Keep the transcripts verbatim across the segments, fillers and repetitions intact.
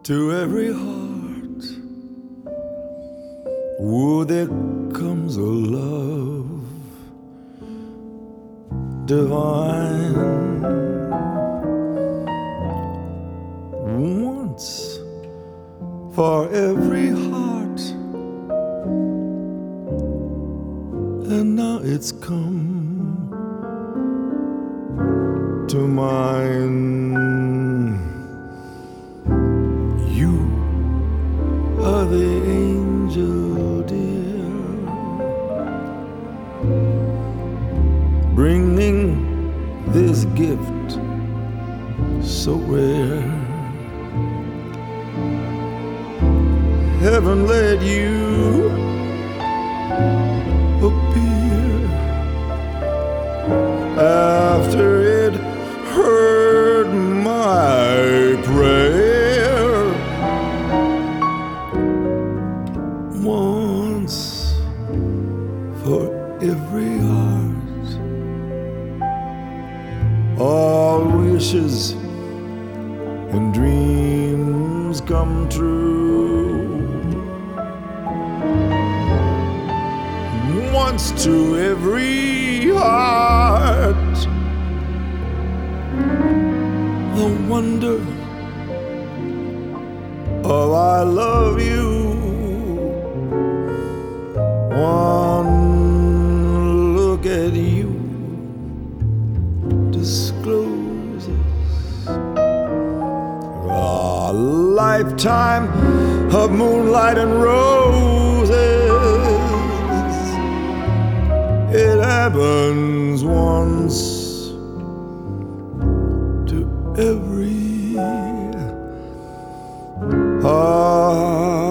to every heart. Oh, there comes a love divine. Once for every heart, and now it's come to mine. You are the angel, dear, bringing this gift so rare. Heaven let you appear after it heard my prayer. Once for every heart, all wishes and dreams come true. Once to every heart, the wonder of I love you. One look at you discloses a lifetime of moonlight and roses. It happens once to every heart.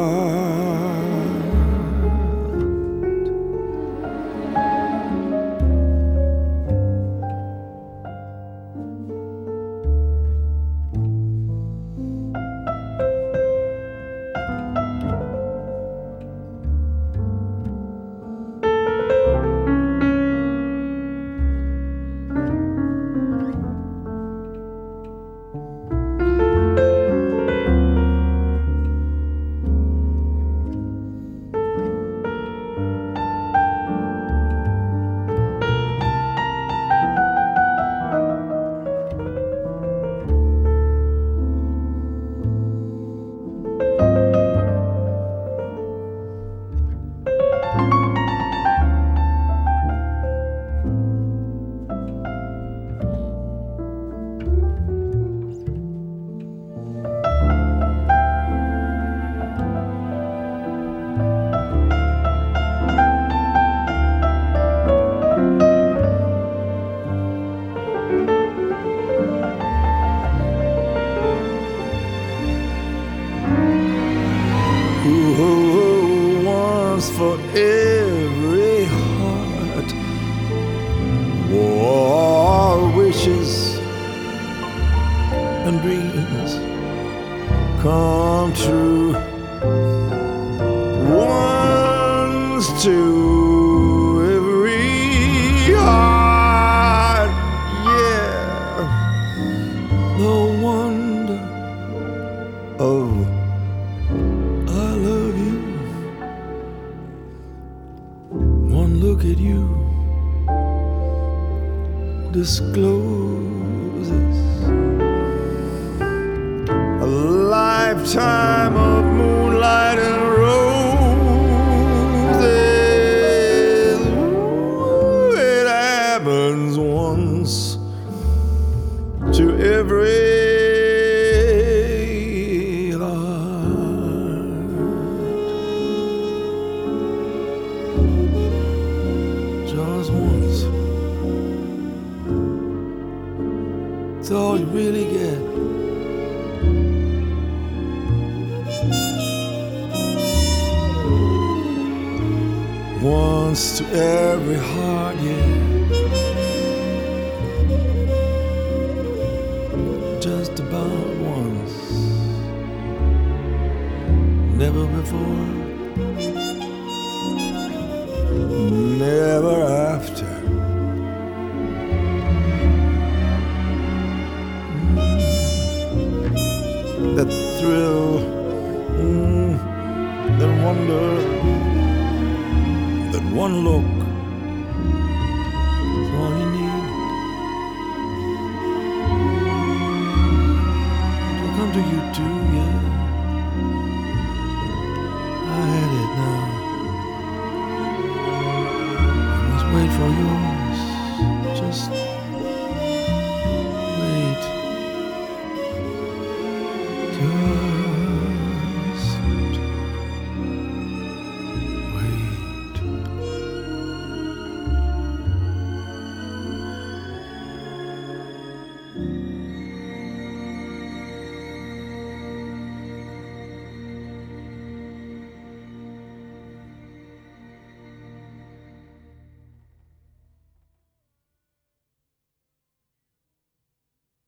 Once for every heart, all wishes and dreams come true. Once to every heart, yeah, the wonder of I love you. One look at you discloses a lifetime of moonlight and roses. Ooh, it happens once to every just once. It's all you really get. Once to every heart, yeah. Just about once. Never before. Never after. That thrill, mm, then wonder, then one look is all you need. It'll come to you too, yeah.